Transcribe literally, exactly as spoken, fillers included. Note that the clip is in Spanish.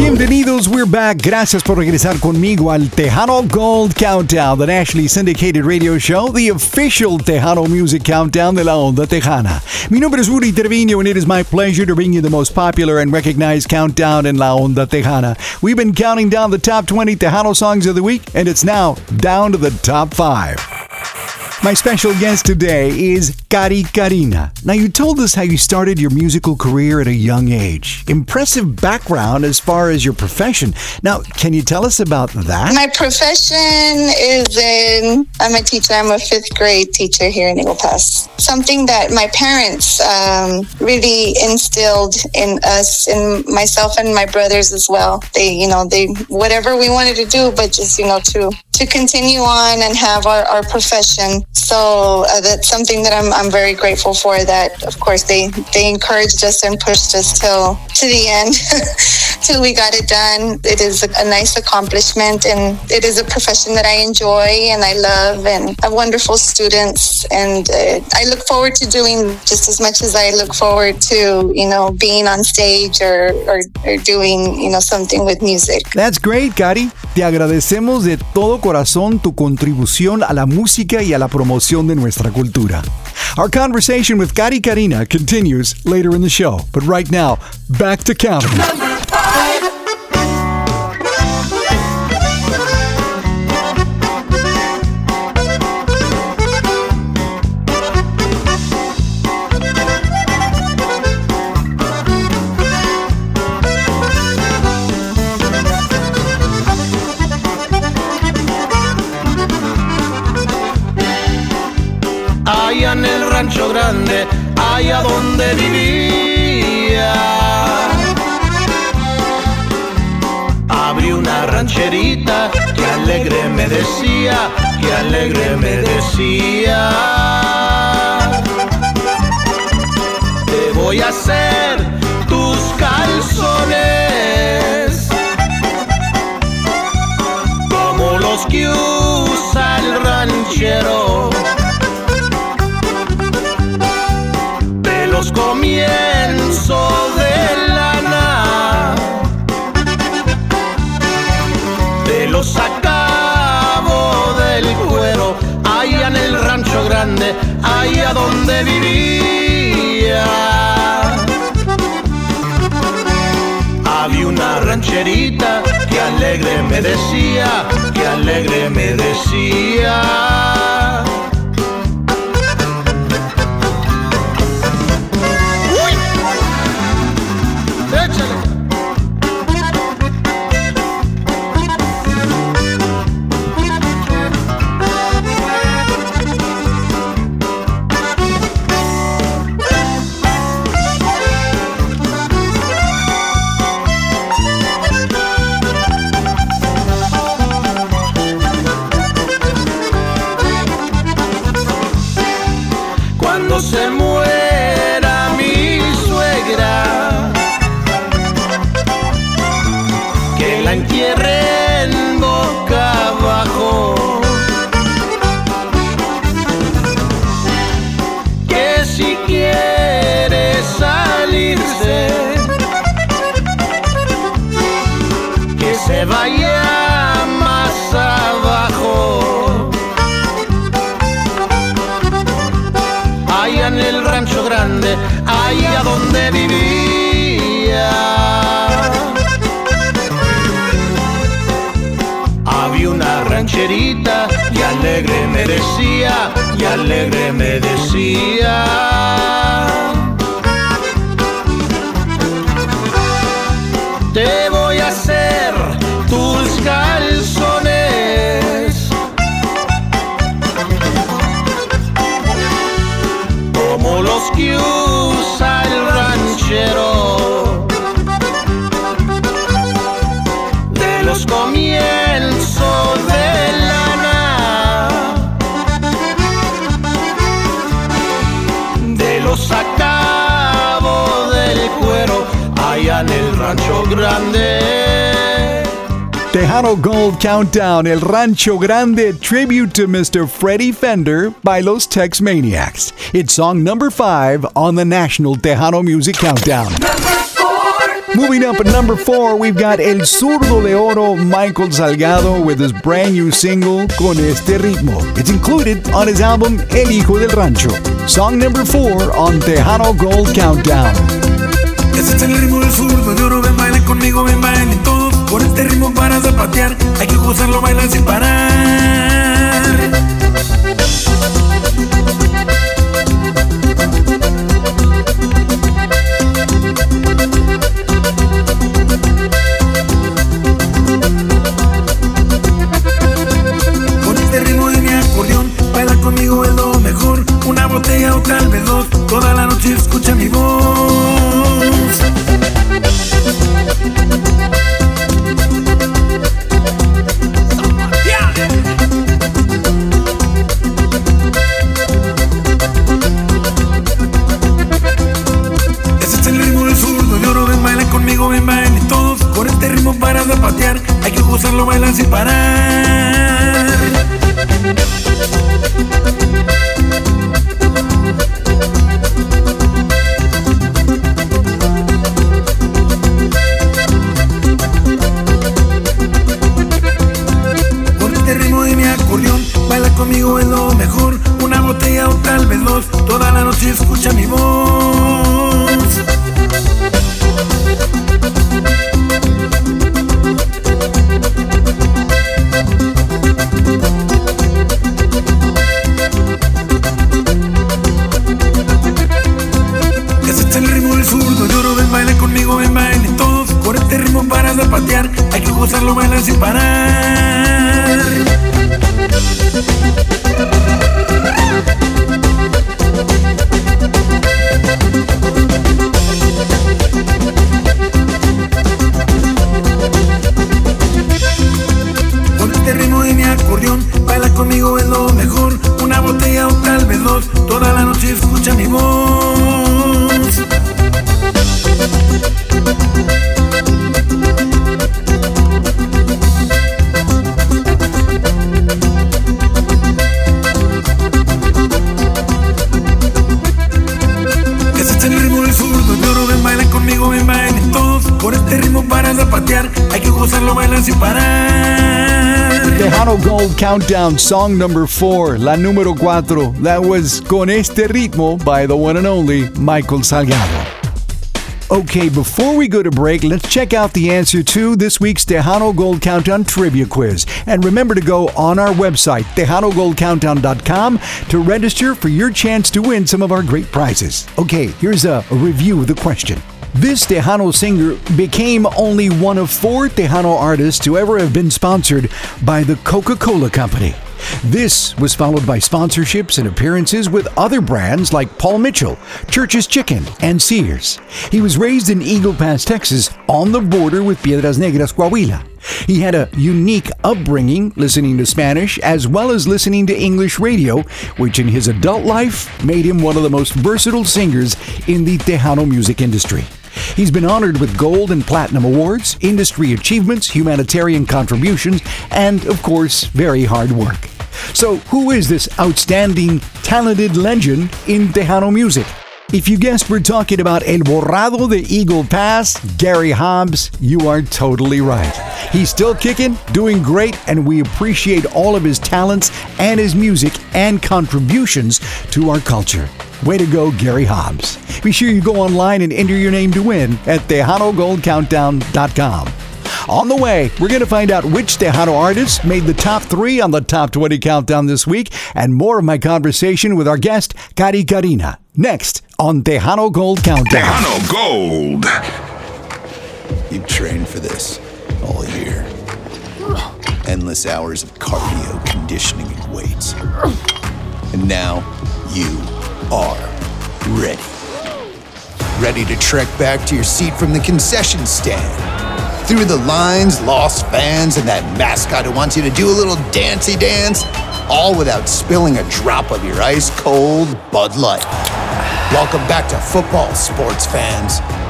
Bienvenidos, we're back. Gracias por regresar conmigo al Tejano Gold Countdown, the nationally syndicated radio show, the official Tejano music countdown de la onda tejana. Mi nombre es Rudy Trevino, and it is my pleasure to bring you the most popular and recognized countdown in la onda tejana. We've been counting down the top twenty Tejano songs of the week, and it's now down to the top five. My special guest today is Cari Carina. Now, you told us how you started your musical career at a young age. Impressive background as far as your profession. Now, can you tell us about that? My profession is in, I'm a teacher. I'm a fifth grade teacher here in Eagle Pass. Something that my parents um, really instilled in us, in myself and my brothers as well. They, you know, they, whatever we wanted to do, but just, you know, to, to continue on and have our, our profession. So uh, that's something that I'm I'm very grateful for, that, of course, they, they encouraged us and pushed us till to the end, till we got it done. It is a, a nice accomplishment, and it is a profession that I enjoy and I love, and I have wonderful students, and uh, I look forward to doing just as much as I look forward to, you know, being on stage or, or, or doing, you know, something with music. That's great, Cari. Te agradecemos de todo corazón tu contribución a la música y a la promoción de nuestra cultura. Our conversation with Cari Carina continues later in the show. But right now, back to counting. Number five. Allá en el rancho grande, allá donde vivía, abrí una rancherita que alegre me decía, que alegre me decía: te voy a hacer tus calzones como los que usa el ranchero. Los comienzo de lana, te los acabo del cuero, allá en el rancho grande, allá donde vivía. Había una rancherita que alegre me decía, que alegre me decía: se muera mi suegra, que la entierren boca abajo, que si quiere salirse, que se vaya más abajo. Allá en el rancho grande, allá donde vivía, había una rancherita y alegre me decía, y alegre me decía: te voy a hacer tus calzones como los que usa el ranchero. De los comienzos de lana, de los acabo del cuero, allá en el rancho grande. Tejano Gold Countdown, El Rancho Grande, tribute to Mister Freddie Fender by Los Tex Maniacs. It's song number five on the National Tejano Music Countdown. Number four. Moving up at number four, we've got El Zurdo de Oro, Michael Salgado, with his brand new single, Con Este Ritmo. It's included on his album, El Hijo del Rancho. Song number four on Tejano Gold Countdown. Ese es el ritmo del zurdo de oro, ven bailen conmigo, ven bailen todos. Con este ritmo para zapatear, hay que gozarlo, bailar sin parar. Con este ritmo de mi acordeón, baila conmigo es lo mejor. Una botella o tal vez dos, toda la noche escucha mi voz. Ven, bailen todos, con este ritmo para zapatear, hay que gozarlo, bailan sin parar. Con este ritmo de mi acordeón, baila conmigo es lo mejor. Una botella o tal vez dos, toda la noche escucha mi voz. Para zapatear, hay que gozarlo, bailar sin parar. Con este ritmo de mi acordeón, baila conmigo es lo mejor. Una botella o tal vez dos, toda la noche escucha mi voz. Hay que gozarlo, bailar sin parar. Tejano Gold Countdown, song number four, la número cuatro. That was Con Este Ritmo by the one and only Michael Salgado. Okay, before we go to break, let's check out the answer to this week's Tejano Gold Countdown trivia quiz. And remember to go on our website, tejano gold countdown dot com, to register for your chance to win some of our great prizes. Okay, here's a, a review of the question. This Tejano singer became only one of four Tejano artists to ever have been sponsored by the Coca-Cola Company. This was followed by sponsorships and appearances with other brands like Paul Mitchell, Church's Chicken, and Sears. He was raised in Eagle Pass, Texas, on the border with Piedras Negras, Coahuila. He had a unique upbringing, listening to Spanish as well as listening to English radio, which in his adult life made him one of the most versatile singers in the Tejano music industry. He's been honored with gold and platinum awards, industry achievements, humanitarian contributions, and, of course, very hard work. So, who is this outstanding, talented legend in Tejano music? If you guessed we're talking about El Borrado de Eagle Pass, Gary Hobbs, you are totally right. He's still kicking, doing great, and we appreciate all of his talents and his music and contributions to our culture. Way to go, Gary Hobbs. Be sure you go online and enter your name to win at tejano gold countdown dot com. On the way, we're going to find out which Tejano artists made the top three on the Top twenty Countdown this week, and more of my conversation with our guest, Cari Carina. Next on Tejano Gold Countdown. Tejano Gold. You've trained for this all year. Endless hours of cardio, conditioning, and weights. And now you are ready. Ready to trek back to your seat from the concession stand. Through the lines, lost fans, and that mascot who wants you to do a little dancey dance, all without spilling a drop of your ice-cold Bud Light. Welcome back to football, sports fans.